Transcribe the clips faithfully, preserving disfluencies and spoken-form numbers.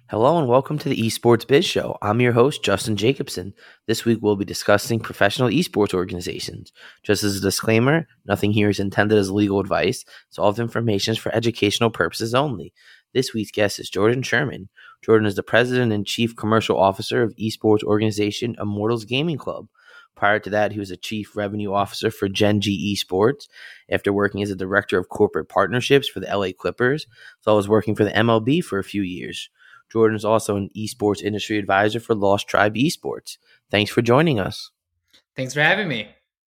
Hello and welcome to the Esports Biz Show. I'm your host, Justin Jacobson. This week we'll be discussing professional esports organizations. Just as a disclaimer, nothing here is intended as legal advice, so all of the information is for educational purposes only. This week's guest is Jordan Sherman. Jordan is the president and chief commercial officer of esports organization Immortals Gaming Club. Prior to that, he was a chief revenue officer for Gen G Esports. After working as a director of corporate partnerships for the L A Clippers, as well as working for the M L B for a few years. Jordan is also an esports industry advisor for Lost Tribe Esports. Thanks for joining us. Thanks for having me.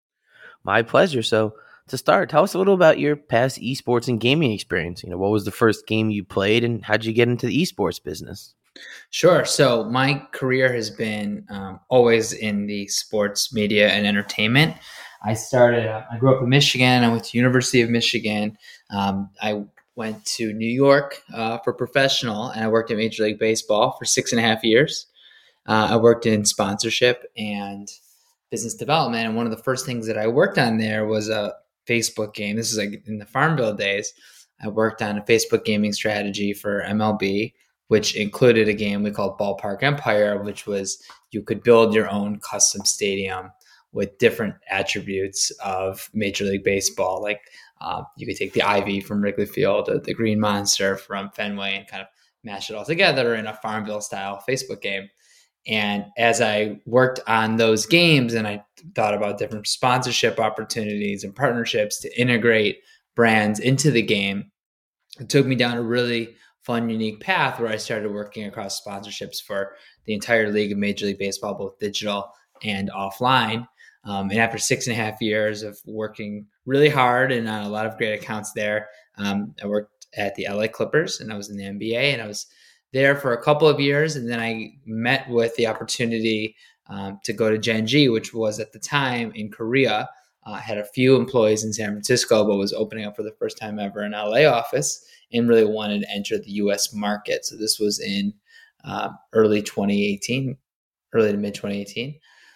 My pleasure. So to start, tell us a little about your past esports and gaming experience. You know, what was the first game you played and how'd you get into the esports business? Sure. So my career has been um, always in the sports media and entertainment. I started, uh, I grew up in Michigan. I went to University of Michigan. Um, I went to New York uh, for professional, and I worked in Major League Baseball for six and a half years. Uh, I worked in sponsorship and business development. And one of the first things that I worked on there was a Facebook game. This is like in the Farmville days. I worked on a Facebook gaming strategy for M L B, which included a game we called Ballpark Empire, which was you could build your own custom stadium with different attributes of Major League Baseball. Like uh, you could take the Ivy from Wrigley Field or the Green Monster from Fenway and kind of mash it all together in a Farmville style Facebook game. And as I worked on those games and I thought about different sponsorship opportunities and partnerships to integrate brands into the game, it took me down a really fun, unique path where I started working across sponsorships for the entire league of Major League Baseball, both digital and offline. Um, and after six and a half years of working really hard and on a lot of great accounts there, um, I worked at the L A Clippers and I was in the N B A and I was there for a couple of years. And then I met with the opportunity um, to go to Gen G, which was at the time in Korea. Uh, had a few employees in San Francisco, but was opening up for the first time ever an L A office and really wanted to enter the U S market. So this was in uh, early twenty eighteen, early to mid twenty eighteen.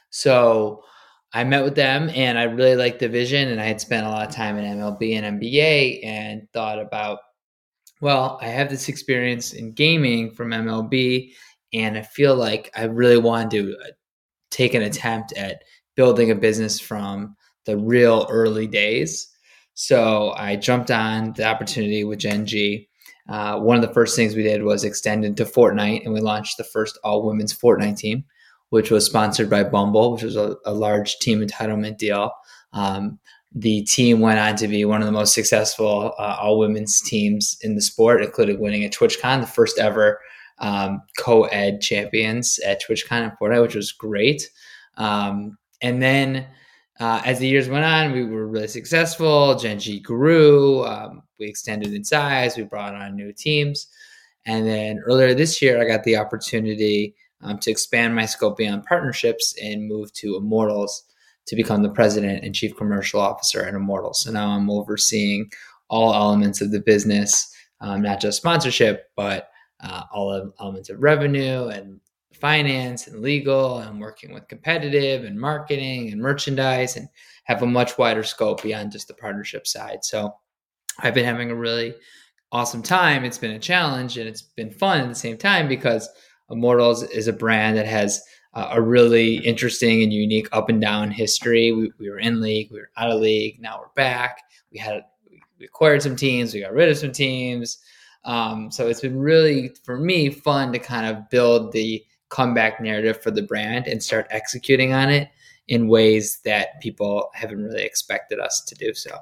So I met with them and I really liked the vision, and I had spent a lot of time in M L B and N B A and thought about, well, I have this experience in gaming from M L B and I feel like I really wanted to take an attempt at building a business from the real early days. So I jumped on the opportunity with Gen G. Uh, one of the first things we did was extend into Fortnite, and we launched the first all-women's Fortnite team, which was sponsored by Bumble, which was a, a large team entitlement deal. Um, the team went on to be one of the most successful uh, all-women's teams in the sport, including winning at TwitchCon, the first ever um, co-ed champions at TwitchCon in Fortnite, which was great. Um, and then Uh, as the years went on, we were really successful. Gen G grew. Um, we extended in size. We brought on new teams. And then earlier this year, I got the opportunity um, to expand my scope beyond partnerships and move to Immortals to become the president and chief commercial officer at Immortals. So now I'm overseeing all elements of the business, um, not just sponsorship, but uh, all elements of revenue and finance and legal, and working with competitive and marketing and merchandise, and have a much wider scope beyond just the partnership side. So I've been having a really awesome time. It's been a challenge and it's been fun at the same time because Immortals is a brand that has uh, a really interesting and unique up and down history. We, we were in league, we were out of league, now we're back. We had we acquired some teams, we got rid of some teams. Um, so it's been really, for me, fun to kind of build the comeback narrative for the brand and start executing on it in ways that people haven't really expected us to do so.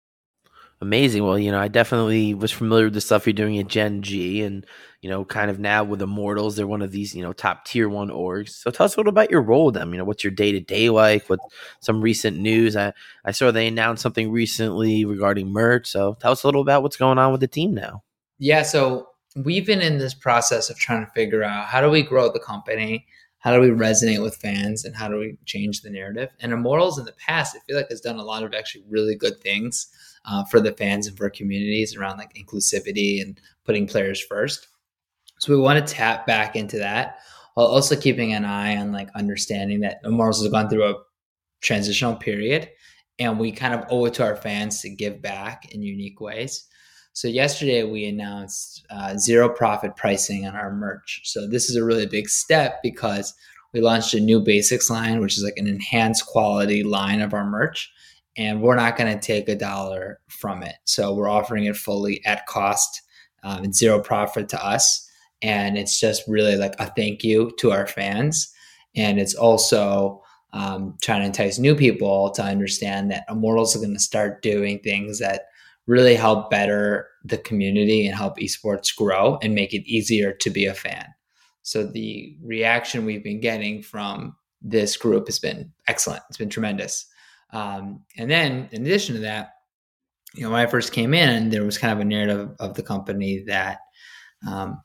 Amazing. Well, you know, I definitely was familiar with the stuff you're doing at Gen G, and, you know, kind of now with Immortals, they're one of these, you know, top tier one orgs. So tell us a little about your role with them. You know, what's your day to day like? What some recent news? I, I saw they announced something recently regarding merch. So tell us a little about what's going on with the team now. Yeah. So we've been in this process of trying to figure out how do we grow the company, how do we resonate with fans, and how do we change the narrative. And Immortals in the past, I feel like has done a lot of actually really good things uh, for the fans and for communities around like inclusivity and putting players first. So we want to tap back into that while also keeping an eye on like understanding that Immortals has gone through a transitional period and we kind of owe it to our fans to give back in unique ways. So yesterday we announced uh, zero profit pricing on our merch. So this is a really big step because we launched a new basics line, which is like an enhanced quality line of our merch. And we're not going to take a dollar from it. So we're offering it fully at cost. Um, it's zero profit to us. And it's just really like a thank you to our fans. And it's also um, trying to entice new people to understand that Immortals are going to start doing things that really help better the community and help esports grow and make it easier to be a fan. So the reaction we've been getting from this group has been excellent. It's been tremendous. Um, and then in addition to that, you know, when I first came in, there was kind of a narrative of the company that um,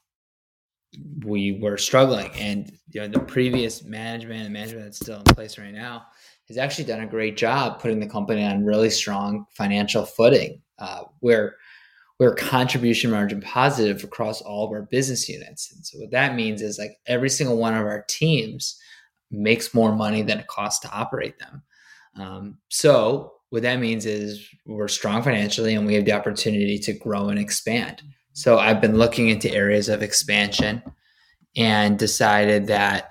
we were struggling. And you know, the previous management and management that's still in place right now has actually done a great job putting the company on really strong financial footing, uh, where we're contribution margin positive across all of our business units. And so what that means is like every single one of our teams makes more money than it costs to operate them. Um, so what that means is we're strong financially and we have the opportunity to grow and expand. So I've been looking into areas of expansion and decided that,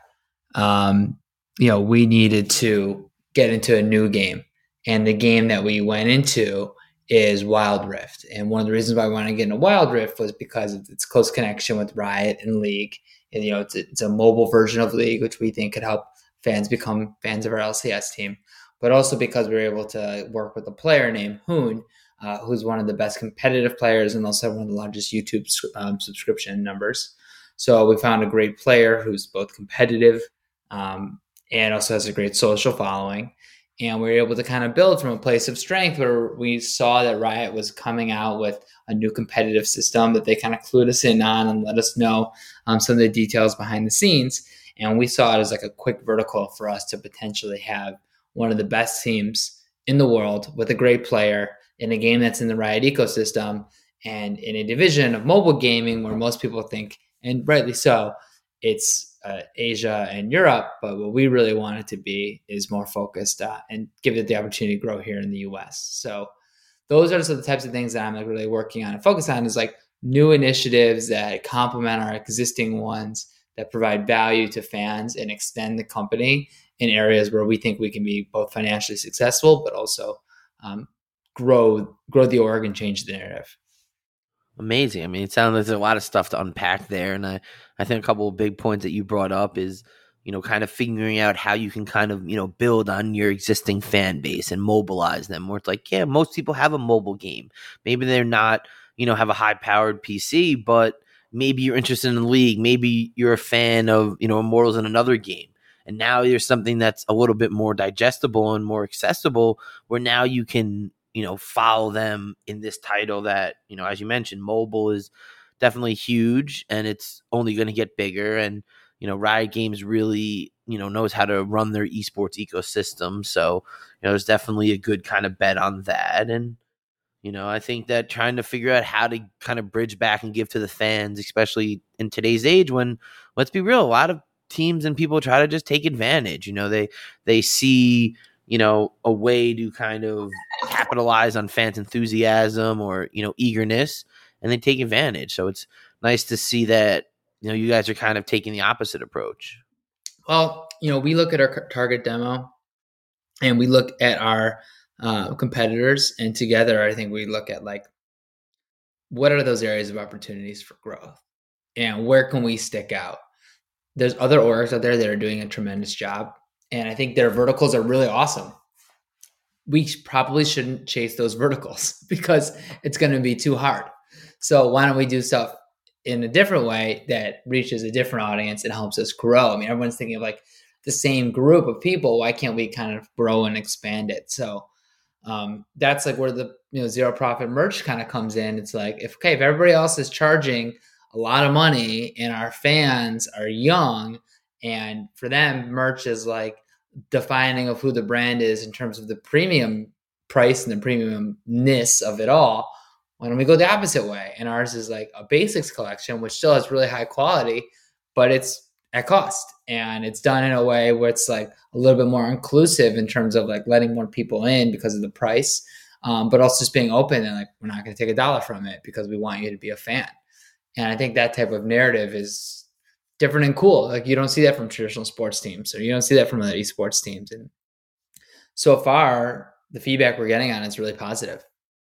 um, you know, we needed to get into a new game. And the game that we went into is Wild Rift. And one of the reasons why I wanted to get into Wild Rift was because of its close connection with Riot and League. And, you know, it's a, it's a mobile version of League, which we think could help fans become fans of our L C S team. But also because we were able to work with a player named Hoon, uh, who's one of the best competitive players and also one of the largest YouTube um, subscription numbers. So we found a great player who's both competitive um, and also has a great social following. And we were able to kind of build from a place of strength where we saw that Riot was coming out with a new competitive system that they kind of clued us in on and let us know um, some of the details behind the scenes. And we saw it as like a quick vertical for us to potentially have one of the best teams in the world with a great player in a game that's in the Riot ecosystem and in a division of mobile gaming where most people think, and rightly so, it's uh, Asia and Europe. But what we really want it to be is more focused uh, and give it the opportunity to grow here in the U S. So those are the types of things that I'm like really working on and focus on is like new initiatives that complement our existing ones that provide value to fans and extend the company in areas where we think we can be both financially successful, but also um, grow grow the org and change the narrative. Amazing. I mean, it sounds like there's a lot of stuff to unpack there. And I, I think a couple of big points that you brought up is, you know, kind of figuring out how you can kind of, you know, build on your existing fan base and mobilize them where it's like, yeah, most people have a mobile game. Maybe they're not, you know, have a high powered P C, but maybe you're interested in the League. Maybe you're a fan of, you know, Immortals in another game. And now there's something that's a little bit more digestible and more accessible where now you can, you know, follow them in this title that, you know, as you mentioned, mobile is definitely huge and it's only going to get bigger. And, you know, Riot Games really, you know, knows how to run their esports ecosystem. So, you know, there's definitely a good kind of bet on that. And, you know, I think that trying to figure out how to kind of bridge back and give to the fans, especially in today's age when, let's be real, a lot of teams and people try to just take advantage. You know, they, they see, you know, a way to kind of capitalize on fans' enthusiasm or, you know, eagerness, and they take advantage. So it's nice to see that, you know, you guys are kind of taking the opposite approach. Well, you know, we look at our target demo and we look at our uh, competitors, and together, I think we look at like, what are those areas of opportunities for growth and where can we stick out? There's other orgs out there that are doing a tremendous job. And I think their verticals are really awesome. We probably shouldn't chase those verticals because it's going to be too hard. So why don't we do stuff in a different way that reaches a different audience and helps us grow? I mean, everyone's thinking of like the same group of people. Why can't we kind of grow and expand it? So um, that's like where the, you know, zero profit merch kind of comes in. It's like, if, okay, if everybody else is charging a lot of money and our fans are young, and for them, merch is like defining of who the brand is in terms of the premium price and the premiumness of it all. Why don't we go the opposite way? And ours is like a basics collection, which still has really high quality, but it's at cost. And it's done in a way where it's like a little bit more inclusive in terms of like letting more people in because of the price. um, but also just being open and like, we're not going to take a dollar from it because we want you to be a fan. And I think that type of narrative is different and cool. Like you don't see that from traditional sports teams, or you don't see that from other esports teams. And so far, the feedback we're getting on is really positive.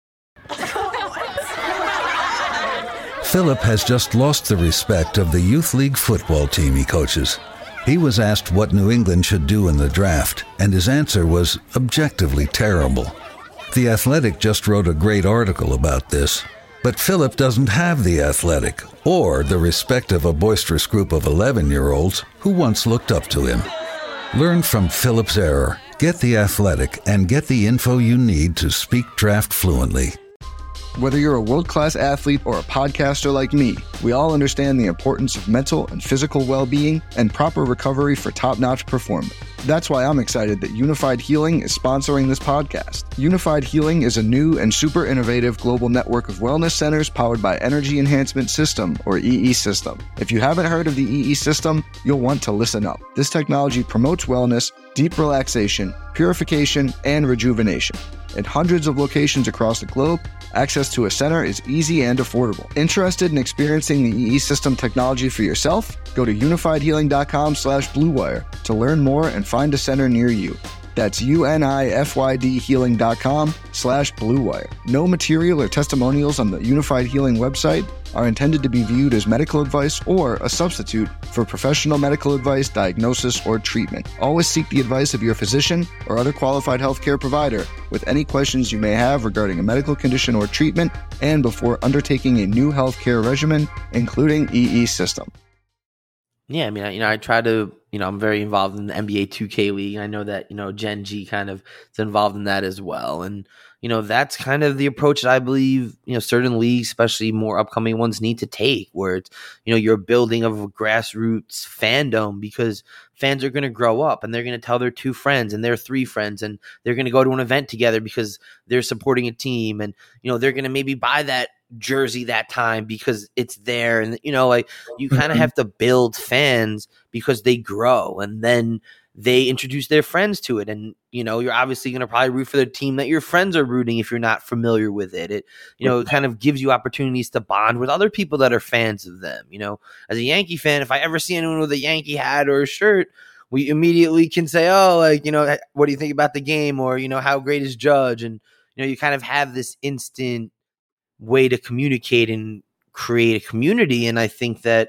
Philip has just lost the respect of the youth league football team he coaches. He was asked what New England should do in the draft, and his answer was objectively terrible. The Athletic just wrote a great article about this, but Philip doesn't have the Athletic or the respect of a boisterous group of eleven-year-olds who once looked up to him. Learn from Philip's error, get the Athletic, and get the info you need to speak draft fluently. Whether you're a world-class athlete or a podcaster like me, we all understand the importance of mental and physical well-being and proper recovery for top-notch performance. That's why I'm excited that Unified Healing is sponsoring this podcast. Unified Healing is a new and super innovative global network of wellness centers powered by Energy Enhancement System, or E E System. If you haven't heard of the E E System, you'll want to listen up. This technology promotes wellness, deep relaxation, purification, and rejuvenation. In hundreds of locations across the globe, access to a center is easy and affordable. Interested in experiencing the E E System technology for yourself? Go to unified healing dot com slash blue wire to learn more and find a center near you. That's U-N-I-F-Y-D healing dot com slash blue wire. No material or testimonials on the Unified Healing website are intended to be viewed as medical advice or a substitute for professional medical advice, diagnosis, or treatment. Always seek the advice of your physician or other qualified healthcare provider with any questions you may have regarding a medical condition or treatment and before undertaking a new healthcare regimen, including E E System. Yeah, I mean, I, you know, I try to, you know, I'm very involved in the N B A two K League. I know that, you know, Gen G kind of is involved in that as well. And, you know, that's kind of the approach that I believe, you know, certain leagues, especially more upcoming ones, need to take, where it's, you know, you're building of a grassroots fandom, because fans are going to grow up and they're going to tell their two friends and their three friends, and they're going to go to an event together because they're supporting a team. And, you know, they're going to maybe buy that jersey that time because it's there. And, you know, like you kind of have to build fans because they grow, and then they introduce their friends to it. And, you know, you're obviously going to probably root for the team that your friends are rooting if you're not familiar with it. It, you know, it kind of gives you opportunities to bond with other people that are fans of them. You know, as a Yankee fan, if I ever see anyone with a Yankee hat or a shirt, we immediately can say, oh, like, you know, what do you think about the game? Or, you know, how great is Judge? And, you know, you kind of have this instant way to communicate and create a community. And I think that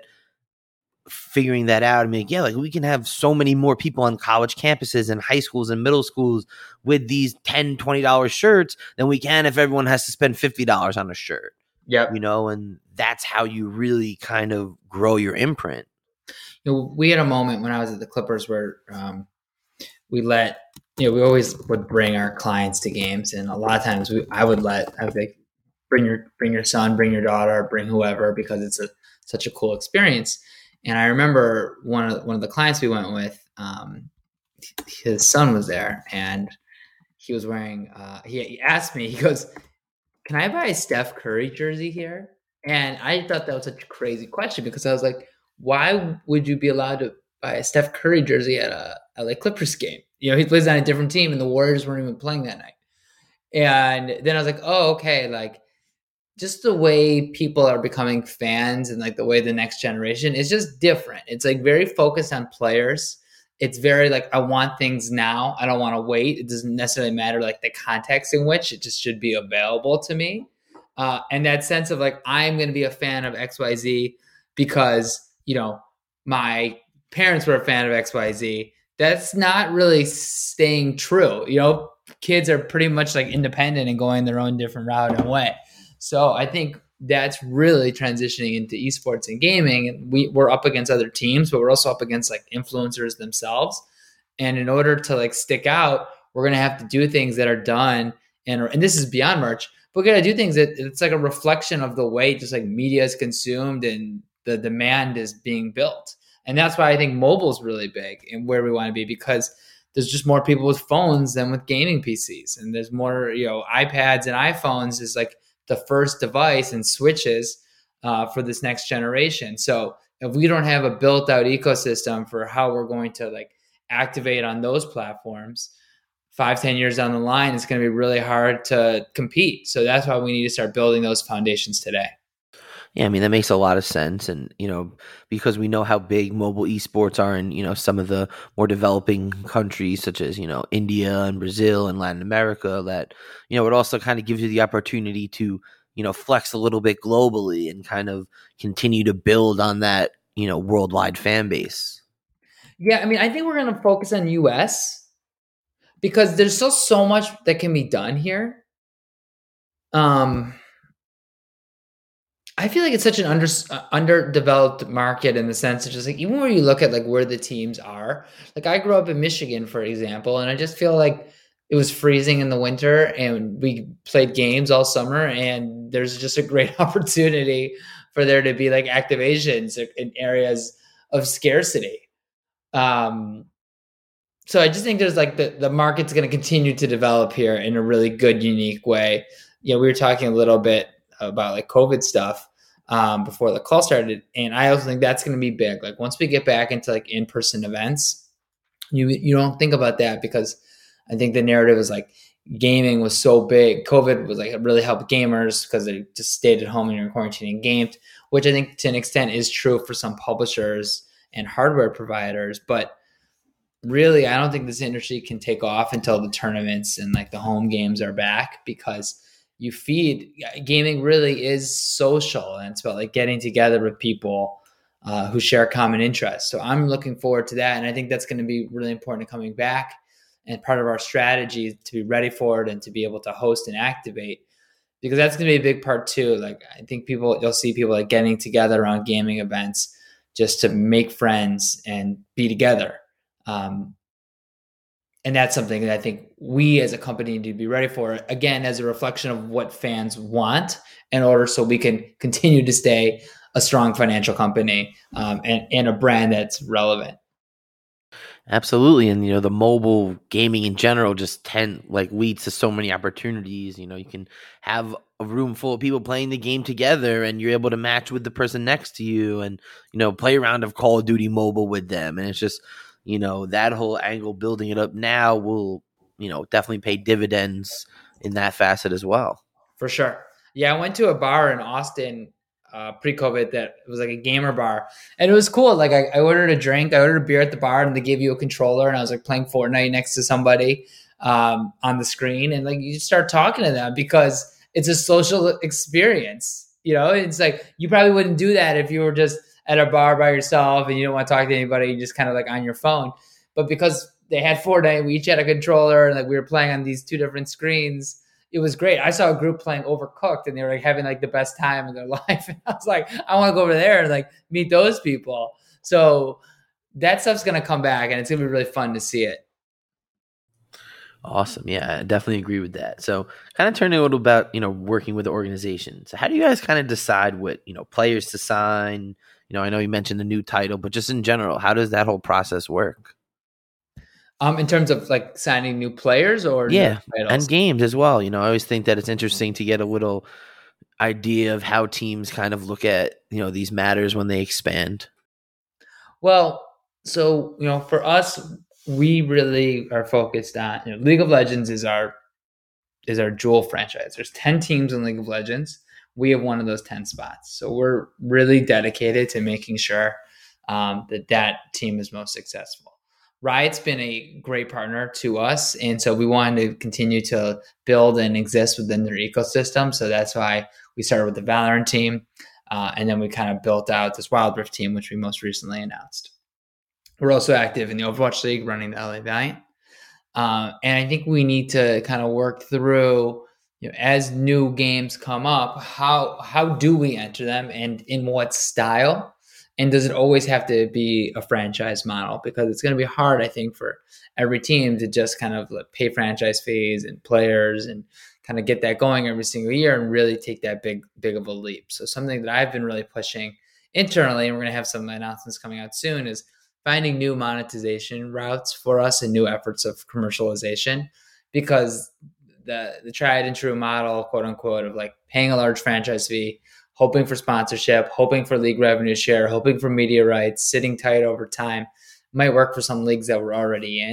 figuring that out, I mean, yeah, like we can have so many more people on college campuses and high schools and middle schools with these ten dollars, twenty dollars shirts than we can if everyone has to spend fifty dollars on a shirt. Yeah. You know, and that's how you really kind of grow your imprint. You know, we had a moment when I was at the Clippers where um, we let, you know, we always would bring our clients to games. And a lot of times we, I would let, I would like, bring your, bring your son, bring your daughter, bring whoever, because it's a, such a cool experience. And I remember one of one of the clients we went with, um, his son was there, and he was wearing. Uh, he, he asked me, he goes, "Can I buy a Steph Curry jersey here?" And I thought that was such a crazy question, because I was like, "Why would you be allowed to buy a Steph Curry jersey at a L A Clippers game? You know, he plays on a different team, and the Warriors weren't even playing that night." And then I was like, "Oh, okay, like." Just the way people are becoming fans and like the way the next generation is just different. It's like very focused on players. It's very like, I want things now. I don't want to wait. It doesn't necessarily matter like the context in which it just should be available to me. Uh, and that sense of like, I'm going to be a fan of X Y Z because, you know, my parents were a fan of X Y Z. That's not really staying true. You know, kids are pretty much like independent and going their own different route and way. So I think that's really transitioning into esports and gaming. And we, we're up against other teams, but we're also up against like influencers themselves. And in order to like stick out, we're going to have to do things that are done. And, and this is beyond merch, but we're going to do things that it's like a reflection of the way just like media is consumed and the demand is being built. And that's why I think mobile is really big and where we want to be, because there's just more people with phones than with gaming P Cs. And there's more, you know, iPads and iPhones is like the first device and switches uh, for this next generation. So if we don't have a built out ecosystem for how we're going to like activate on those platforms, five, ten years down the line, it's going to be really hard to compete. So that's why we need to start building those foundations today. Yeah, I mean, that makes a lot of sense. And, you know, because we know how big mobile esports are in, you know, some of the more developing countries such as, you know, India and Brazil and Latin America, that, you know, it also kind of gives you the opportunity to, you know, flex a little bit globally and kind of continue to build on that, you know, worldwide fan base. Yeah, I mean, I think we're going to focus on U S because there's still so much that can be done here. Um, I feel like it's such an under uh, underdeveloped market in the sense of just like, even where you look at like where the teams are, like I grew up in Michigan, for example, and I just feel like it was freezing in the winter and we played games all summer, and there's just a great opportunity for there to be like activations in areas of scarcity. Um, so I just think there's like the, the market's going to continue to develop here in a really good, unique way. You know, we were talking a little bit about like COVID stuff um, before the call started. And I also think that's going to be big. Like once we get back into like in-person events, you, you don't think about that because I think the narrative is like gaming was so big. COVID was like, it really helped gamers because they just stayed at home and you're quarantining and gamed, which I think to an extent is true for some publishers and hardware providers. But really, I don't think this industry can take off until the tournaments and like the home games are back, because you feed gaming really is social, and it's about like getting together with people uh, who share common interests. So I'm looking forward to that. And I think that's going to be really important coming back, and part of our strategy to be ready for it and to be able to host and activate, because that's going to be a big part too. Like I think people, you'll see people like getting together around gaming events just to make friends and be together. Um, And that's something that I think we as a company need to be ready for, again, as a reflection of what fans want in order so we can continue to stay a strong financial company um, and, and a brand that's relevant. Absolutely. And, you know, the mobile gaming in general just tend like leads to so many opportunities. You know, you can have a room full of people playing the game together and you're able to match with the person next to you and, you know, play a round of Call of Duty Mobile with them. And it's just, you know, that whole angle, building it up now will, you know, definitely pay dividends in that facet as well. For sure. Yeah, I went to a bar in Austin uh, pre-COVID that was like a gamer bar. And it was cool. Like I, I ordered a drink, I ordered a beer at the bar, and they gave you a controller, and I was like playing Fortnite next to somebody um, on the screen. And like you start talking to them because it's a social experience. You know, it's like you probably wouldn't do that if you were just at a bar by yourself and you don't want to talk to anybody, you just kind of like on your phone. But because they had Fortnite, we each had a controller, and like we were playing on these two different screens. It was great. I saw a group playing Overcooked, and they were like having like the best time in their life. And I was like, I want to go over there and like meet those people. So that stuff's going to come back, and it's going to be really fun to see it. Awesome. Yeah, I definitely agree with that. So kind of turning a little about, you know, working with the organization. So how do you guys kind of decide what, you know, players to sign? You know, I know you mentioned the new title, but just in general, how does that whole process work? Um, in terms of like signing new players or yeah, and games as well. You know, I always think that it's interesting to get a little idea of how teams kind of look at, you know, these matters when they expand. Well, so, you know, for us, we really are focused on, you know, League of Legends is our is our jewel franchise. There's ten teams in League of Legends. We have one of those ten spots. So we're really dedicated to making sure um, that that team is most successful. Riot's been a great partner to us, and so we wanted to continue to build and exist within their ecosystem. So that's why we started with the Valorant team, uh, and then we kind of built out this Wild Rift team, which we most recently announced. We're also active in the Overwatch League, running the L A Valiant. Uh, and I think we need to kind of work through, you know, as new games come up, how how do we enter them and in what style? And does it always have to be a franchise model? Because it's going to be hard, I think, for every team to just kind of like pay franchise fees and players and kind of get that going every single year and really take that big, big of a leap. So something that I've been really pushing internally, and we're going to have some announcements coming out soon, is finding new monetization routes for us and new efforts of commercialization, because the the tried and true model, quote unquote, of like paying a large franchise fee, hoping for sponsorship, hoping for league revenue share, hoping for media rights, sitting tight over time, might work for some leagues that we're already in,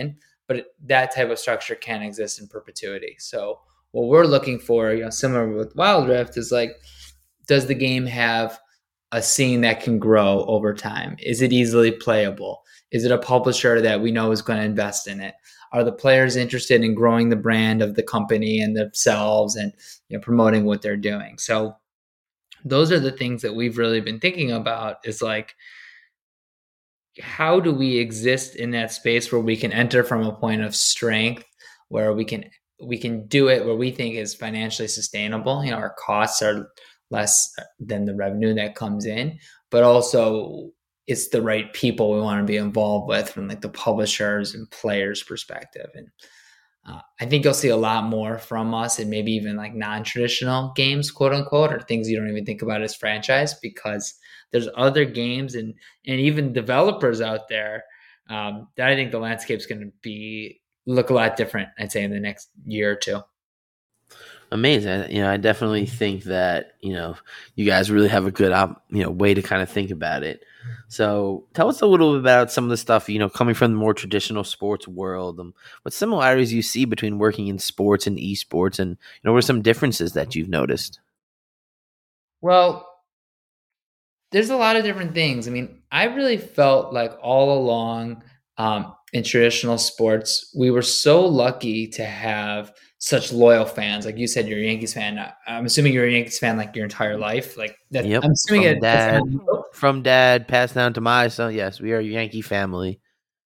but that type of structure can't exist in perpetuity. So what we're looking for, you know, similar with Wild Rift, is like, does the game have a scene that can grow over time? Is it easily playable? Is it a publisher that we know is going to invest in it? Are the players interested in growing the brand of the company and themselves and, you know, promoting what they're doing? So those are the things that we've really been thinking about, is like, how do we exist in that space where we can enter from a point of strength, where we can we can do it where we think is financially sustainable. You know, our costs are less than the revenue that comes in, but also it's the right people we want to be involved with from like the publishers and players perspective. And uh, I think you'll see a lot more from us, and maybe even like non-traditional games, quote unquote, or things you don't even think about as franchise, because there's other games and, and even developers out there um, that I think the landscape's going to be look a lot different, I'd say, in the next year or two. Amazing. You know, I definitely think that, you know, you guys really have a good, you know, way to kind of think about it. So tell us a little bit about some of the stuff, you know, coming from the more traditional sports world. Um, what similarities you see between working in sports and esports, and, you know, what are some differences that you've noticed? Well, there's a lot of different things. I mean, I really felt like all along um, in traditional sports, we were so lucky to have such loyal fans. Like you said, you're a Yankees fan. I'm assuming you're a Yankees fan like your entire life. Like that. Yep. I'm assuming from it, dad, from dad, passed down to my son. Yes, we are a Yankee family.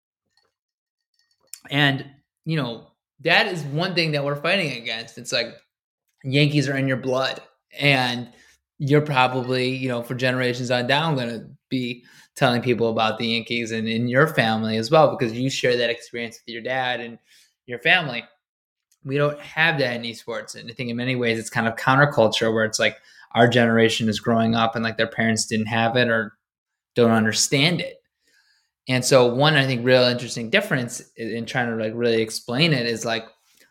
And, you know, that is one thing that we're fighting against. It's like Yankees are in your blood, and you're probably, you know, for generations on down, going to be telling people about the Yankees and in your family as well, because you share that experience with your dad and your family. We don't have that in esports. And I think in many ways it's kind of counterculture, where it's like our generation is growing up and like their parents didn't have it or don't understand it. And so one, I think, real interesting difference in trying to like really explain it is like,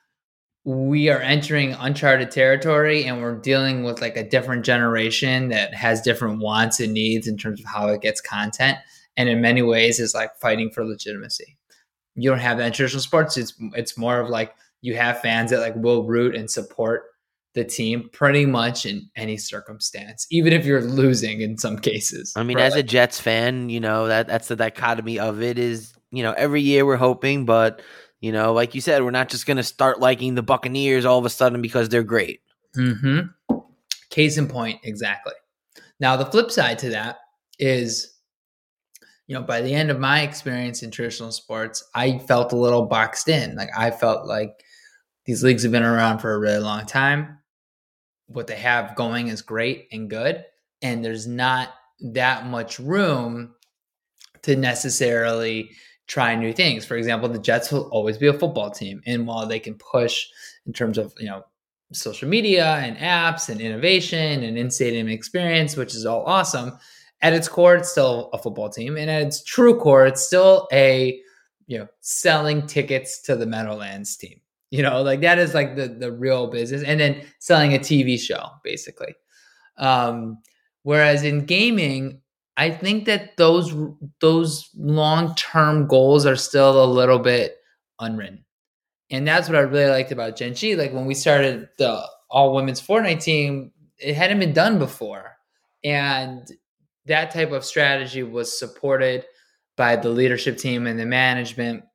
we are entering uncharted territory, and we're dealing with like a different generation that has different wants and needs in terms of how it gets content. And in many ways is like fighting for legitimacy. You don't have that in traditional sports. It's, it's more of like, you have fans that like will root and support the team pretty much in any circumstance, even if you're losing in some cases. I mean, right? as like, a Jets fan, you know, that that's the dichotomy of it is, you know, every year we're hoping, but, you know, like you said, we're not just going to start liking the Buccaneers all of a sudden because they're great. Mm-hmm. Case in point, exactly. Now, the flip side to that is, you know, by the end of my experience in traditional sports, I felt a little boxed in. Like I felt like these leagues have been around for a really long time. What they have going is great and good, and there's not that much room to necessarily try new things. For example, the Jets will always be a football team, and while they can push in terms of, you know, social media and apps and innovation and in-stadium experience, which is all awesome, at its core, it's still a football team, and at its true core, it's still a, you know, selling tickets to the Meadowlands team. You know, like that is like the, the real business, and then selling a T V show, basically. Um, whereas in gaming, I think that those those long-term goals are still a little bit unwritten. And that's what I really liked about Gen G. Like when we started the all-women's Fortnite team, it hadn't been done before. And that type of strategy was supported by the leadership team and the management.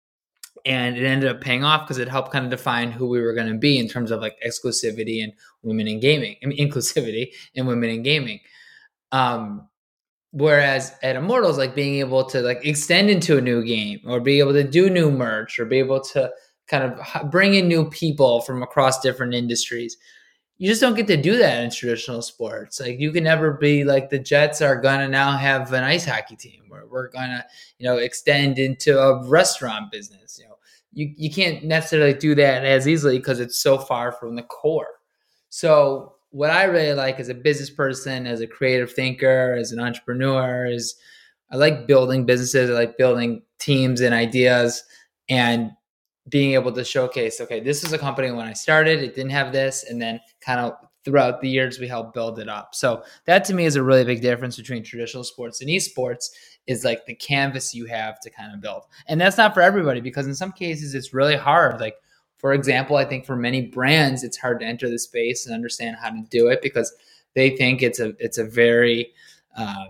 And it ended up paying off because it helped kind of define who we were going to be in terms of like exclusivity and women in gaming. I mean, inclusivity in women in gaming. Um, Whereas at Immortals, like being able to like extend into a new game or be able to do new merch or be able to kind of bring in new people from across different industries, you just don't get to do that in traditional sports. Like you can never be like the Jets are going to now have an ice hockey team, or we're going to, you know, extend into a restaurant business. You know, you, you can't necessarily do that as easily because it's so far from the core. So what I really like as a business person, as a creative thinker, as an entrepreneur, is I like building businesses. I like building teams and ideas and being able to showcase, okay, this is a company when I started, it didn't have this. And then kind of throughout the years, we helped build it up. So that to me is a really big difference between traditional sports and esports, is like the canvas you have to kind of build. And that's not for everybody, because in some cases it's really hard. Like, for example, I think for many brands, it's hard to enter the space and understand how to do it because they think it's a it's a very uh,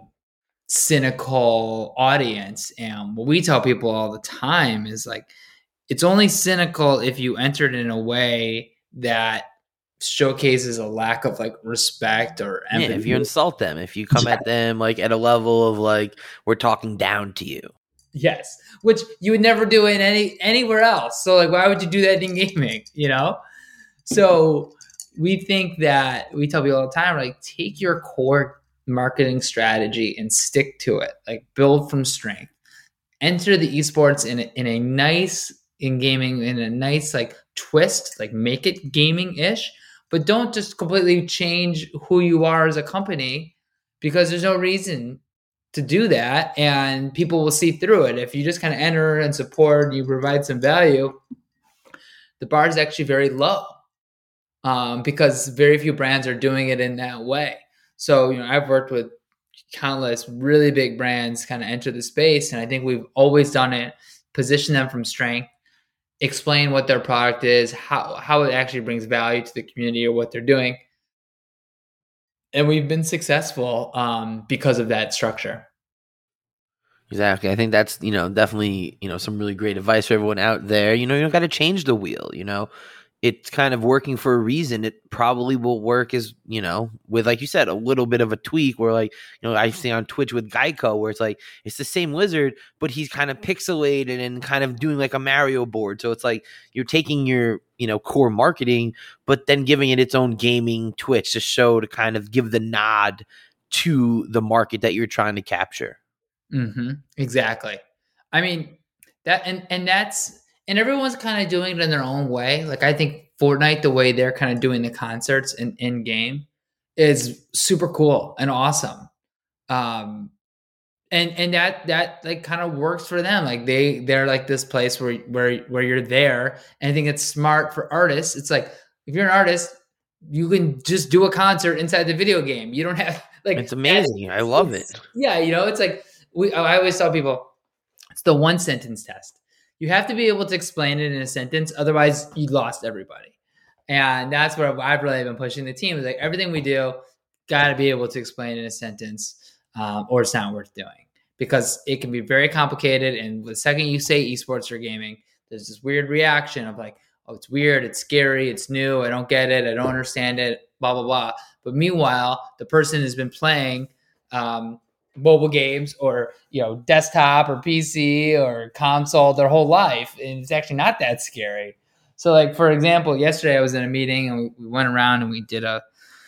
cynical audience. And what we tell people all the time is like, it's only cynical if you enter it in a way that showcases a lack of like respect or empathy. Yeah, if you insult them, if you come at them like at a level of like, we're talking down to you. Yes, which you would never do in any anywhere else. So like, why would you do that in gaming? You know? So we think that we tell people all the time, like, take your core marketing strategy and stick to it. Like, build from strength. Enter the esports in a, in a nice in gaming in a nice like twist. Like, make it gaming-ish, but don't just completely change who you are as a company, because there's no reason to do that, and people will see through it. If you just kind of enter and support and you provide some value, the bar is actually very low, um, because very few brands are doing it in that way. So, you know, I've worked with countless really big brands kind of enter the space, and I think we've always done it, position them from strength, explain what their product is, how, how it actually brings value to the community or what they're doing. And we've been successful um, because of that structure. Exactly. I think that's, you know, definitely, you know, some really great advice for everyone out there. You know, you don't got to change the wheel, you know. It's kind of working for a reason. It probably will work as, you know, with, like you said, a little bit of a tweak where, like, you know, I see on Twitch with Geico where it's like, it's the same wizard, but he's kind of pixelated and kind of doing like a Mario board. So it's like you're taking your, you know, core marketing, but then giving it its own gaming twitch to show, to kind of give the nod to the market that you're trying to capture. Mm-hmm. Exactly. I mean, that, and, and that's, and everyone's kind of doing it in their own way. Like, I think Fortnite, the way they're kind of doing the concerts in, in game is super cool and awesome. Um, and, and that, that like kind of works for them. Like they, they're like this place where, where, where you're there. And I think it's smart for artists. It's like, if you're an artist, you can just do a concert inside the video game. You don't have like, it's amazing. I love it. Yeah. You know, it's like, we, I always tell people it's the one sentence test. You have to be able to explain it in a sentence. Otherwise, you lost everybody. And that's what I've really been pushing the team. Is like, everything we do, got to be able to explain in a sentence, um, or it's not worth doing. Because it can be very complicated. And the second you say esports or gaming, there's this weird reaction of like, oh, it's weird, it's scary, it's new, I don't get it, I don't understand it, blah, blah, blah. But meanwhile, the person has been playing um, mobile games or, you know, desktop or P C or console their whole life, and it's actually not that scary. So, like, for example, yesterday I was in a meeting and we, we went around and we did a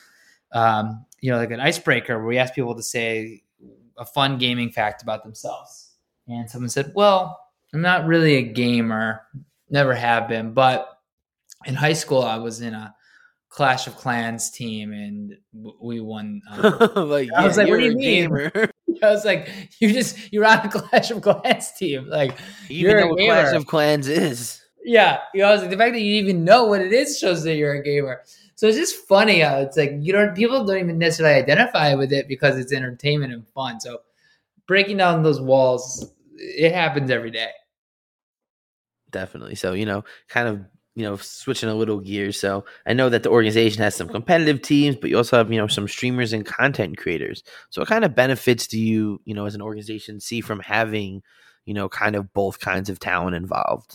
um you know like an icebreaker where we asked people to say a fun gaming fact about themselves, and someone said, well, I'm not really a gamer, never have been, but in high school I was in a Clash of Clans team and we won. Um, like, I yeah, was like, you're what do you a mean? gamer. I was like, you just, you're on a Clash of Clans team. Like, You you're even know a what gamer. Clash of Clans is. Yeah. You know, I was like, the fact that you even know what it is shows that you're a gamer. So it's just funny how it's like, you don't, people don't even necessarily identify with it because it's entertainment and fun. So breaking down those walls, it happens every day. Definitely. So, you know, kind of, you know, switching a little gears. So I know that the organization has some competitive teams, but you also have, you know, some streamers and content creators. So what kind of benefits do you, you know, as an organization see from having, you know, kind of both kinds of talent involved?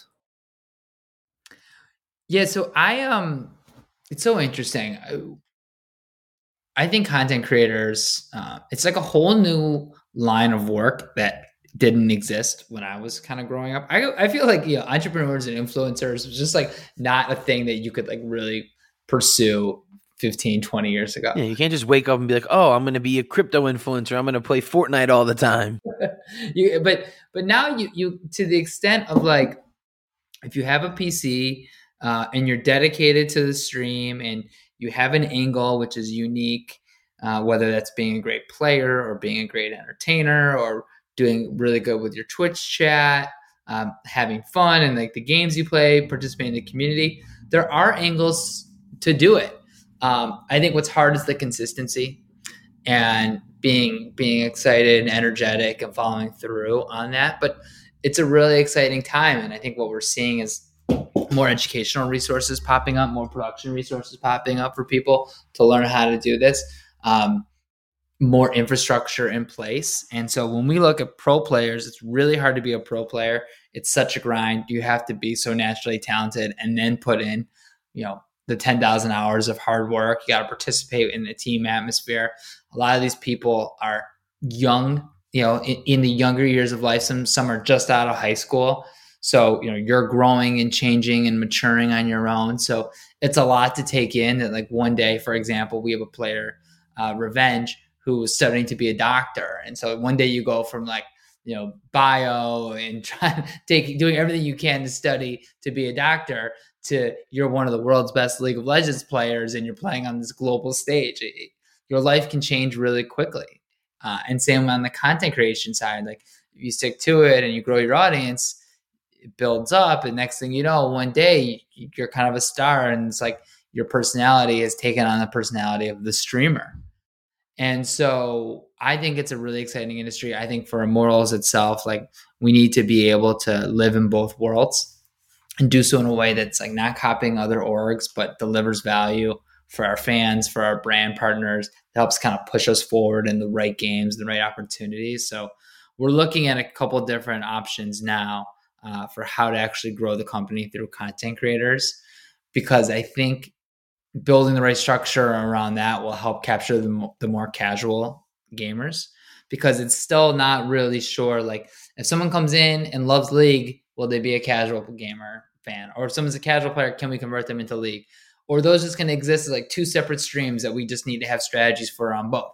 Yeah. So I, um, it's so interesting. I, I think content creators, uh, it's like a whole new line of work that didn't exist when I was kind of growing up. I I feel like, you know, entrepreneurs and influencers was just like not a thing that you could like really pursue fifteen, twenty years ago. Yeah, you can't just wake up and be like, oh, I'm going to be a crypto influencer. I'm going to play Fortnite all the time. you, but but now you you to the extent of like, if you have a P C uh, and you're dedicated to the stream and you have an angle which is unique, uh, whether that's being a great player or being a great entertainer or doing really good with your Twitch chat, um, having fun and like the games you play, participating in the community, there are angles to do it. Um, I think what's hard is the consistency. and being being excited and energetic and following through on that. But it's a really exciting time, and I think what we're seeing is more educational resources popping up, more production resources popping up for people to learn how to do this, um, more infrastructure in place. And so when we look at pro players, it's really hard to be a pro player. It's such a grind. You have to be so naturally talented and then put in, you know, the ten thousand hours of hard work. You got to participate in the team atmosphere. A lot of these people are young, you know, in, in the younger years of life. Some, some are just out of high school. So, you know, you're growing and changing and maturing on your own. So it's a lot to take in. That, like, one day, for example, we have a player, uh, Revenge, who was studying to be a doctor. And so one day you go from, like, you know, bio and trying to take, doing everything you can to study to be a doctor, to you're one of the world's best League of Legends players and you're playing on this global stage. It, your life can change really quickly. Uh, and same on the content creation side. Like, if you stick to it and you grow your audience, it builds up, and next thing you know, one day you're kind of a star, and it's like your personality has taken on the personality of the streamer. And so I think it's a really exciting industry. I think for Immortals itself, like, we need to be able to live in both worlds and do so in a way that's, like, not copying other orgs, but delivers value for our fans, for our brand partners, that helps kind of push us forward in the right games, the right opportunities. So we're looking at a couple different options now uh, for how to actually grow the company through content creators, because I think building the right structure around that will help capture the, the more casual gamers, because it's still not really sure. Like, if someone comes in and loves League, will they be a casual gamer fan? Or if someone's a casual player, can we convert them into League? Or those just going to exist as, like, two separate streams that we just need to have strategies for on both.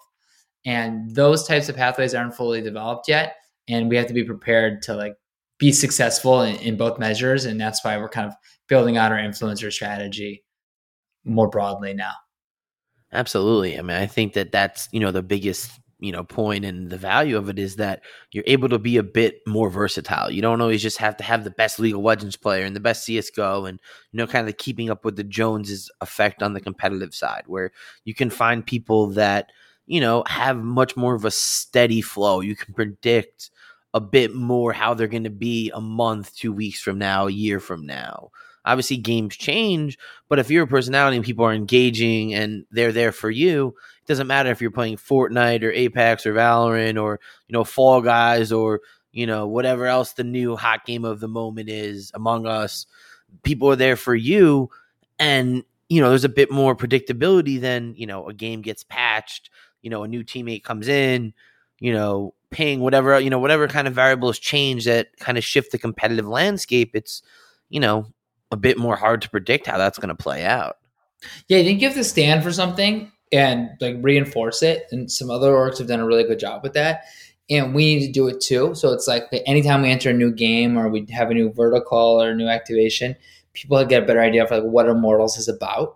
And those types of pathways aren't fully developed yet. And we have to be prepared to, like, be successful in, in both measures. And that's why we're kind of building out our influencer strategy more broadly now. Absolutely. I mean, I think that that's, you know, the biggest, you know, point, and the value of it is that you're able to be a bit more versatile. You don't always just have to have the best League of Legends player and the best C S G O and, you know, kind of keeping up with the Joneses effect on the competitive side, where you can find people that, you know, have much more of a steady flow. You can predict a bit more how they're going to be a month, two weeks from now, a year from now. Obviously, games change, but if you're a personality and people are engaging and they're there for you, it doesn't matter if you're playing Fortnite or Apex or Valorant or, you know, Fall Guys or, you know, whatever else the new hot game of the moment is, Among Us. People are there for you, and, you know, there's a bit more predictability than, you know, a game gets patched, you know, a new teammate comes in, you know, ping, whatever, you know, whatever kind of variables change that kind of shift the competitive landscape. It's, you know, a bit more hard to predict how that's going to play out. Yeah, I think you have to stand for something and, like, reinforce it. And some other orgs have done a really good job with that. And we need to do it too. So it's like anytime we enter a new game or we have a new vertical or a new activation, people get a better idea of, like, what Immortals is about.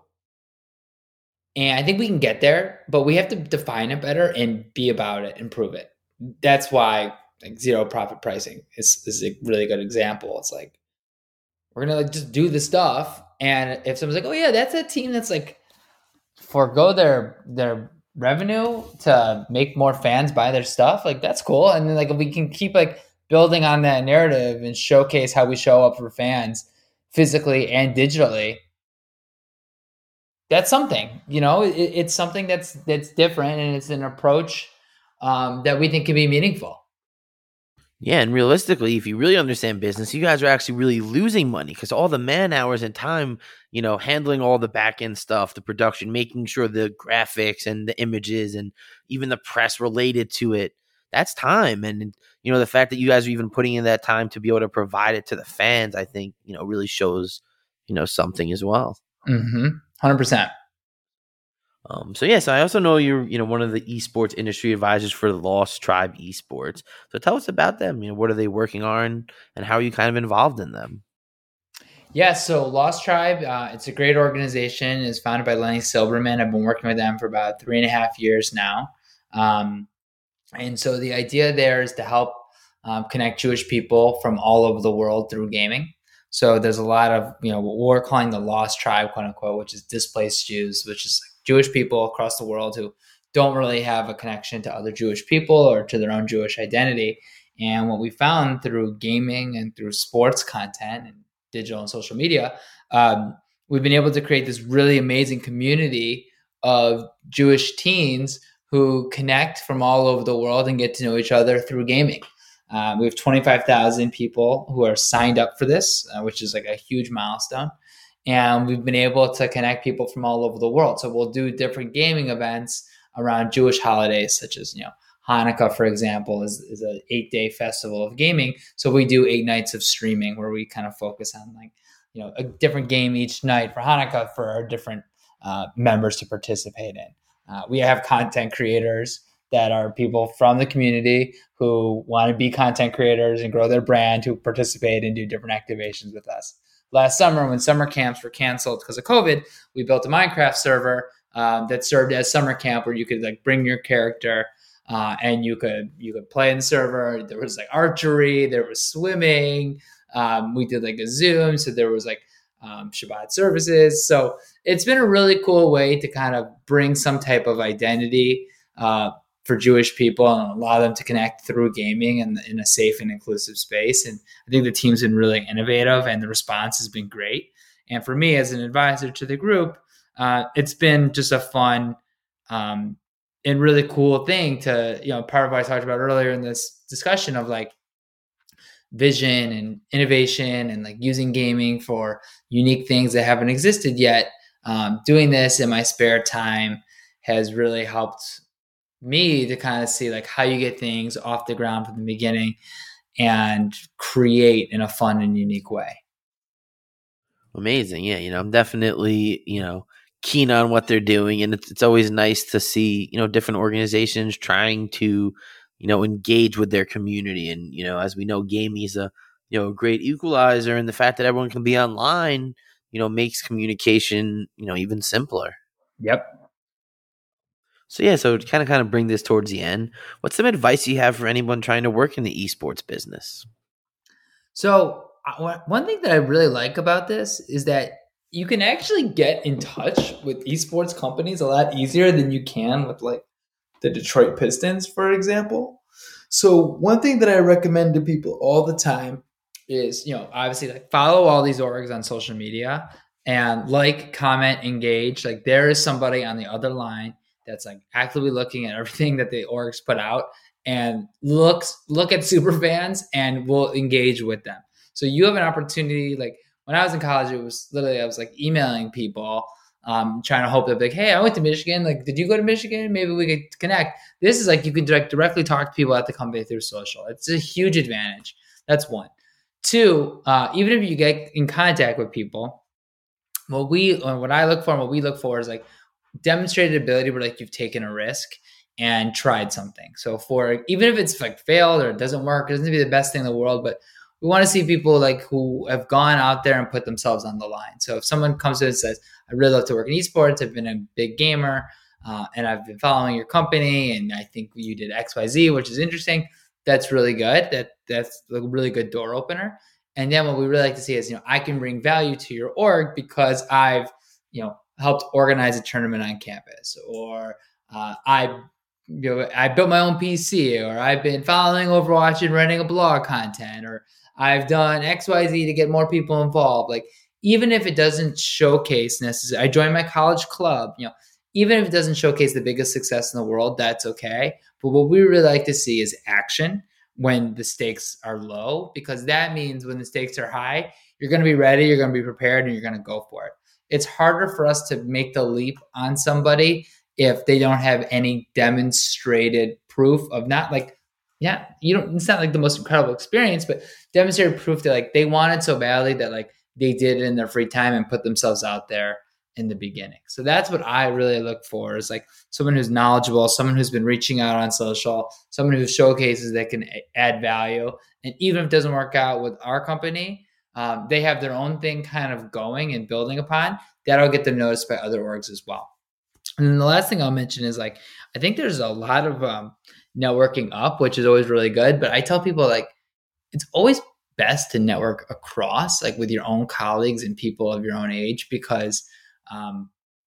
And I think we can get there, but we have to define it better and be about it and prove it. That's why, like, zero profit pricing is, is a really good example. It's like, we're going to, like, just do the stuff. And if someone's like, oh yeah, that's a team that's, like, forego their, their revenue to make more fans buy their stuff, like, that's cool. And then, like, if we can keep, like, building on that narrative and showcase how we show up for fans physically and digitally, that's something, you know, it, it's something that's, that's different. And it's an approach um, that we think can be meaningful. Yeah, and realistically, if you really understand business, you guys are actually really losing money, because all the man hours and time, you know, handling all the back end stuff, the production, making sure the graphics and the images and even the press related to it, that's time. And, you know, the fact that you guys are even putting in that time to be able to provide it to the fans, I think, you know, really shows, you know, something as well. Mm-hmm. one hundred percent. Um, so yes, I also know you're, you know, one of the esports industry advisors for Lost Tribe Esports. So tell us about them. You know, what are they working on, and how are you kind of involved in them? Yeah, so Lost Tribe, uh, it's a great organization. It's founded by Lenny Silberman. I've been working with them for about three and a half years now. Um, and so the idea there is to help um, connect Jewish people from all over the world through gaming. So there's a lot of, you know, what we're calling the Lost Tribe, quote unquote, which is displaced Jews, which is Jewish people across the world who don't really have a connection to other Jewish people or to their own Jewish identity. And what we found through gaming and through sports content and digital and social media, um, we've been able to create this really amazing community of Jewish teens who connect from all over the world and get to know each other through gaming. Uh, we have twenty-five thousand people who are signed up for this, uh, which is like a huge milestone. And we've been able to connect people from all over the world. So we'll do different gaming events around Jewish holidays, such as, you know, Hanukkah, for example, is, is an eight-day festival of gaming. So we do eight nights of streaming where we kind of focus on, like, you know, a different game each night for Hanukkah for our different uh, members to participate in. Uh, we have content creators that are people from the community who want to be content creators and grow their brand, who participate and do different activations with us. Last summer, when summer camps were canceled because of COVID, we built a Minecraft server um, that served as summer camp, where you could like bring your character uh, and you could you could play in the server. There was like archery, there was swimming. Um, we did like a Zoom, so there was like um, Shabbat services. So it's been a really cool way to kind of bring some type of identity uh, for Jewish people and allow them to connect through gaming and in, in a safe and inclusive space. And I think the team's been really innovative and the response has been great. And for me as an advisor to the group, uh, it's been just a fun um, and really cool thing to, you know, part of what I talked about earlier in this discussion of like vision and innovation and like using gaming for unique things that haven't existed yet. Um, doing this in my spare time has really helped me to kind of see like how you get things off the ground from the beginning and create in a fun and unique way. Amazing. Yeah. You know, I'm definitely, you know, keen on what they're doing. And it's, it's always nice to see, you know, different organizations trying to, you know, engage with their community. And, you know, as we know, gaming is a, you know, a great equalizer. And the fact that everyone can be online, you know, makes communication, you know, even simpler. Yep. So yeah, so to kind of kind of bring this towards the end, what's some advice you have for anyone trying to work in the esports business? So uh, one thing that I really like about this is that you can actually get in touch with esports companies a lot easier than you can with like the Detroit Pistons, for example. So one thing that I recommend to people all the time is, you know, obviously like follow all these orgs on social media and like, comment, engage. Like there is somebody on the other line that's like actively looking at everything that the orgs put out and looks look at super fans and will engage with them. So you have an opportunity. Like when I was in college, it was literally I was like emailing people, um, trying to hope that like, hey, I went to Michigan. Like, did you go to Michigan? Maybe we could connect. This is like you can direct directly talk to people at the company through social. It's a huge advantage. That's one. Two, uh, even if you get in contact with people, what we or what I look for and what we look for is like demonstrated ability where like you've taken a risk and tried something. So for even if it's like failed or it doesn't work, it doesn't have to be the best thing in the world, but we want to see people like who have gone out there and put themselves on the line. So if someone comes to us and says, I really love to work in esports, I've been a big gamer, uh, and I've been following your company, and I think you did X Y Z, which is interesting. That's really good. That that's a really good door opener. And then what we really like to see is, you know, I can bring value to your org because I've, you know, helped organize a tournament on campus, or uh, I, you know, I built my own P C, or I've been following Overwatch and writing a blog content, or I've done X Y Z to get more people involved. Like, even if it doesn't showcase necessarily, I joined my college club, you know, even if it doesn't showcase the biggest success in the world, that's okay. But what we really like to see is action when the stakes are low, because that means when the stakes are high, you're going to be ready, you're going to be prepared, and you're going to go for it. It's harder for us to make the leap on somebody if they don't have any demonstrated proof of not like, yeah, you don't, it's not like the most incredible experience, but demonstrated proof that like they want it so badly that like they did it in their free time and put themselves out there in the beginning. So that's what I really look for, is like someone who's knowledgeable, someone who's been reaching out on social, someone who showcases that can add value. And even if it doesn't work out with our company, um, they have their own thing kind of going and building upon. That'll get them noticed by other orgs as well. And then the last thing I'll mention is like, I think there's a lot of um, networking up, which is always really good. But I tell people like, it's always best to network across, like with your own colleagues and people of your own age, because um,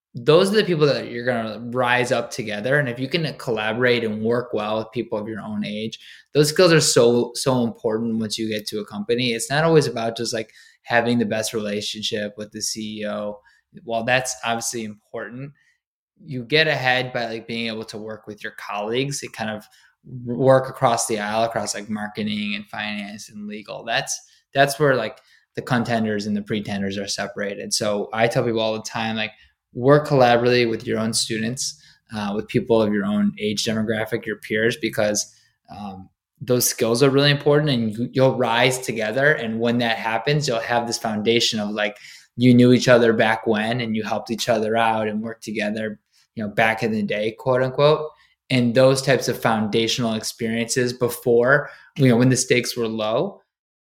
those are the people that you're going to rise up together. And if you can collaborate and work well with people of your own age, those skills are so, so important once you get to a company. It's not always about just like having the best relationship with the C E O. While that's obviously important, you get ahead by like being able to work with your colleagues. It kind of work across the aisle, across like marketing and finance and legal. That's, that's where like the contenders and the pretenders are separated. So I tell people all the time, like, work collaboratively with your own students, uh, with people of your own age demographic, your peers, because um, those skills are really important, and you, you'll rise together. And when that happens, you'll have this foundation of like, you knew each other back when, and you helped each other out and worked together, you know, back in the day, quote unquote. And those types of foundational experiences before, you know, when the stakes were low,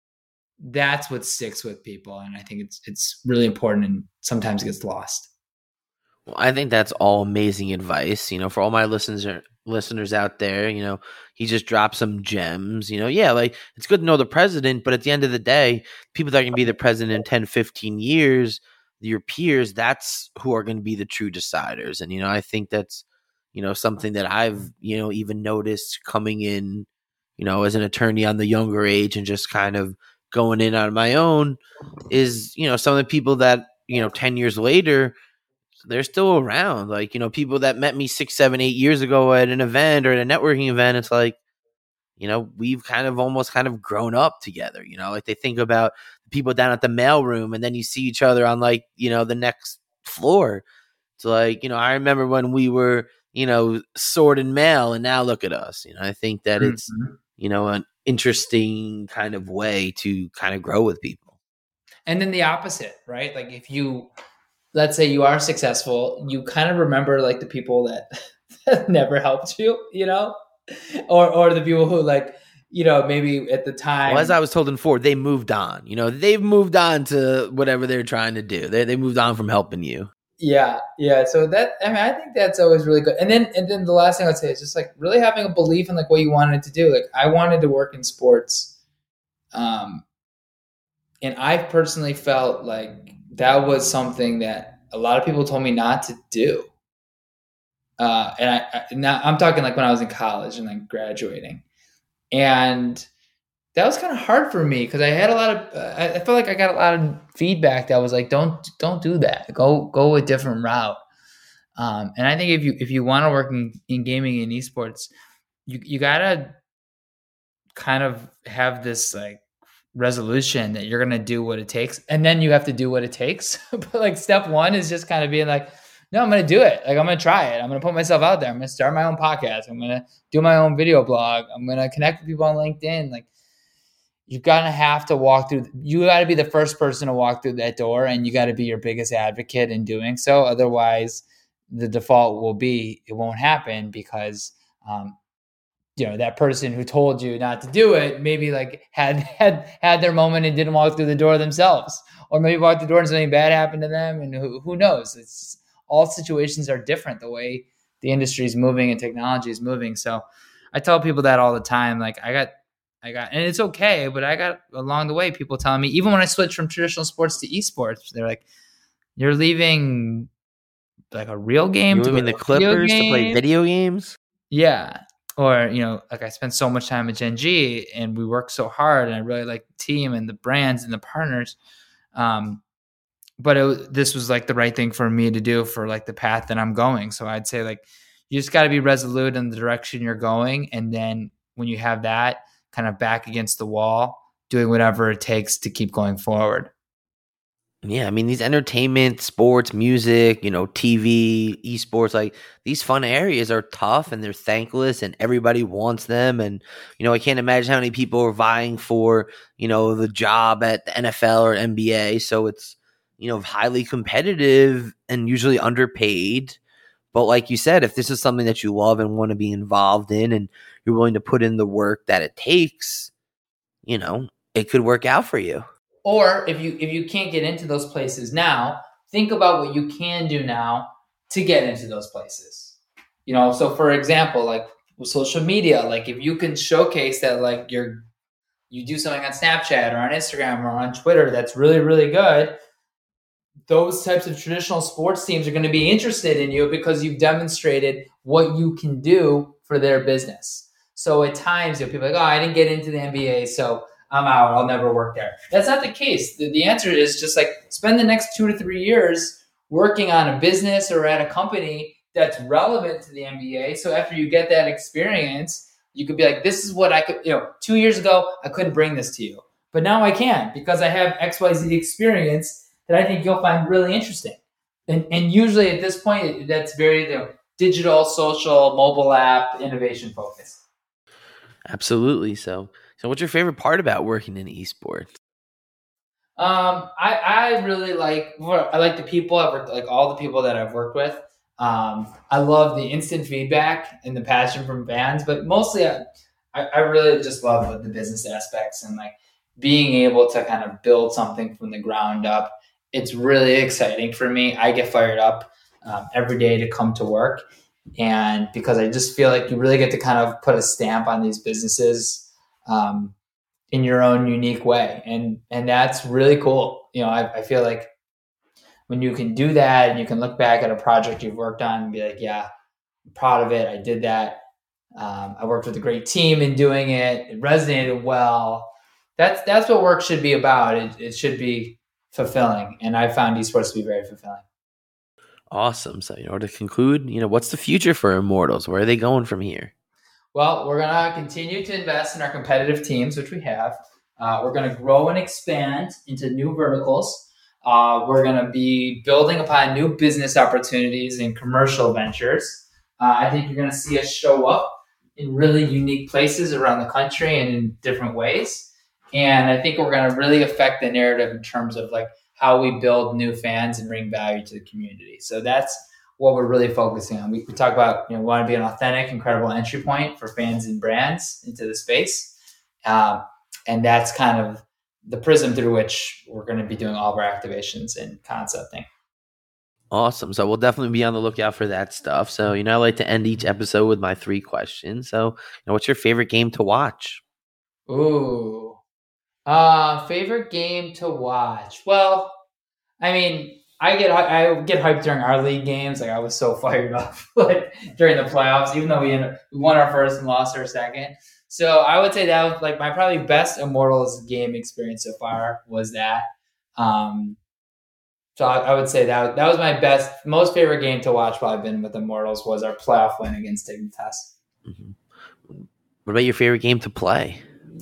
that's what sticks with people. And I think it's, it's really important and sometimes gets lost. Well, I think that's all amazing advice. You know, for all my listeners listeners out there, you know, he just dropped some gems. You know, yeah, like it's good to know the president, but at the end of the day, people that are going to be the president in ten, fifteen years, your peers, that's who are going to be the true deciders. And, you know, I think that's, you know, something that I've, you know, even noticed coming in, you know, as an attorney on the younger age and just kind of going in on my own is, you know, some of the people that, you know, ten years later, they're still around. Like, you know, people that met me six, seven, eight years ago at an event or at a networking event, it's like, you know, we've kind of almost kind of grown up together, you know, like they think about the people down at the mailroom and then you see each other on like, you know, the next floor. It's like, you know, I remember when we were, you know, sorting mail and now look at us. You know, I think that mm-hmm. it's, you know, an interesting kind of way to kind of grow with people. And then the opposite, right? Like if you, let's say you are successful, you kind of remember like the people that, that never helped you, you know, or or the people who like, you know, maybe at the time. Well, as I was told in Ford, they moved on. You know, they've moved on to whatever they're trying to do. They they moved on from helping you. Yeah, yeah. So that, I mean, I think that's always really good. And then and then the last thing I'd say is just like really having a belief in like what you wanted to do. Like I wanted to work in sports, um, and I personally felt like that was something that a lot of people told me not to do. Uh, and I, I now I'm talking like when I was in college and like graduating, and that was kind of hard for me because I had a lot of, uh, I, I felt like I got a lot of feedback that was like, don't, don't do that. Go, go a different route. Um, and I think if you, if you want to work in, in gaming and esports, you, you gotta kind of have this like resolution that you're going to do what it takes. And then you have to do what it takes. But like step one is just kind of being like, no, I'm going to do it. Like, I'm going to try it. I'm going to put myself out there. I'm going to start my own podcast. I'm going to do my own video blog. I'm going to connect with people on LinkedIn. Like, you're going to have to walk through, you got to be the first person to walk through that door, and you got to be your biggest advocate in doing so. Otherwise, the default will be, it won't happen because, um, you know, that person who told you not to do it, maybe like had, had, had their moment and didn't walk through the door themselves, or maybe walked the door and something bad happened to them. And who, who knows? It's all situations are different the way the industry is moving and technology is moving. So I tell people that all the time. Like I got, I got, and it's okay, but I got along the way people telling me, even when I switched from traditional sports to esports, they're like, you're leaving like a real game you to mean the Clippers to play video games? Yeah. Or, you know, like I spent so much time at Gen G and we work so hard and I really like the team and the brands and the partners. Um, but it, this was like the right thing for me to do for like the path that I'm going. So I'd say like, you just got to be resolute in the direction you're going. And then when you have that, kind of back against the wall, doing whatever it takes to keep going forward. Yeah, I mean, these entertainment, sports, music, you know, T V, esports, like these fun areas are tough and they're thankless and everybody wants them. And, you know, I can't imagine how many people are vying for, you know, the job at the N F L or N B A. So it's, you know, highly competitive and usually underpaid. But like you said, if this is something that you love and want to be involved in and you're willing to put in the work that it takes, you know, it could work out for you. Or if you if you can't get into those places now, think about what you can do now to get into those places. You know, so for example, like with social media, like if you can showcase that like you're you do something on Snapchat or on Instagram or on Twitter that's really, really good, those types of traditional sports teams are going to be interested in you because you've demonstrated what you can do for their business. So at times, you know, people are like, oh, I didn't get into the N B A, so I'm out. I'll never work there. That's not the case. The, the answer is just like spend the next two to three years working on a business or at a company that's relevant to the N B A. So after you get that experience, you could be like, this is what I could, you know, two years ago, I couldn't bring this to you. But now I can because I have X Y Z experience that I think you'll find really interesting. And and usually at this point, that's very you know, digital, social, mobile app, innovation focused. Absolutely. So, so what's your favorite part about working in esports? Um, I, I really like, I like the people I've worked, like all the people that I've worked with. Um, I love the instant feedback and the passion from fans, but mostly I, I really just love the business aspects and like being able to kind of build something from the ground up. It's really exciting for me. I get fired up um, every day to come to work. And because I just feel like you really get to kind of put a stamp on these businesses um, in your own unique way. And, and that's really cool. You know, I, I feel like when you can do that and you can look back at a project you've worked on and be like, yeah, I'm proud of it. I did that. Um, I worked with a great team in doing it. It resonated well. That's, that's what work should be about. It, it should be fulfilling. And I found esports to be very fulfilling. Awesome. So, in order to conclude, you know, what's the future for Immortals? Where are they going from here? Well, we're going to continue to invest in our competitive teams, which we have. Uh, we're going to grow and expand into new verticals. Uh, we're going to be building upon new business opportunities and commercial ventures. Uh, I think you're going to see us show up in really unique places around the country and in different ways. And I think we're going to really affect the narrative in terms of like how we build new fans and bring value to the community. So that's what we're really focusing on. We, we talk about, you know, we want to be an authentic, incredible entry point for fans and brands into the space. Um, and that's kind of the prism through which we're going to be doing all of our activations and concepting. Awesome. So we'll definitely be on the lookout for that stuff. So, you know, I like to end each episode with my three questions. So, you know, what's your favorite game to watch? Ooh. Uh, favorite game to watch? Well, I mean, I get I get hyped during our league games. Like I was so fired up like during the playoffs, even though we ended, we won our first and lost our second. So I would say that was like my probably best Immortals game experience so far was that. Um, so I, I would say that that was my best, most favorite game to watch while I've been with Immortals was our playoff win against Dignitas. Mm-hmm. What about your favorite game to play?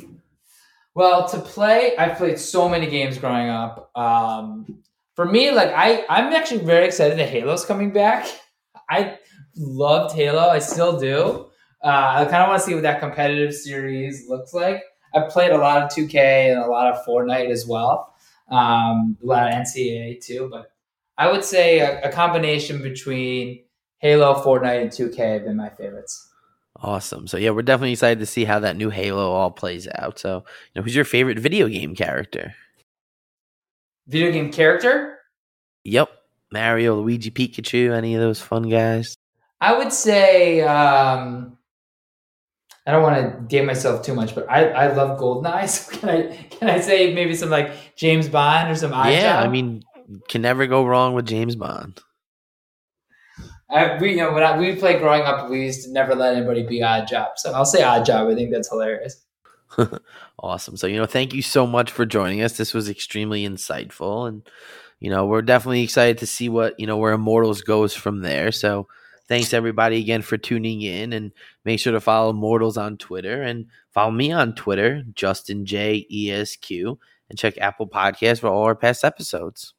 Well, to play, I've played so many games growing up. Um, for me, like I, I'm actually very excited that Halo's coming back. I loved Halo. I still do. Uh, I kind of want to see what that competitive series looks like. I've played a lot of two K and a lot of Fortnite as well. Um, a lot of N C A A too. But I would say a, a combination between Halo, Fortnite, and two K have been my favorites. Awesome. So yeah, we're definitely excited to see how that new Halo all plays out. So, you know, who's your favorite video game character? Video game character? Yep. Mario, Luigi, Pikachu, any of those fun guys? I would say, um, I don't want to date myself too much, but I, I love GoldenEye. So can I can I say maybe some like James Bond or some Oddjob? Yeah, I mean, can never go wrong with James Bond. I, we, you know, when I, we played growing up, we used to never let anybody be Oddjob. So I'll say Oddjob. I think that's hilarious. Awesome. So, you know, thank you so much for joining us. This was extremely insightful. And, you know, we're definitely excited to see what, you know, where Immortals goes from there. So thanks everybody again for tuning in, and make sure to follow Immortals on Twitter and follow me on Twitter, Justin J E S Q, and check Apple Podcasts for all our past episodes.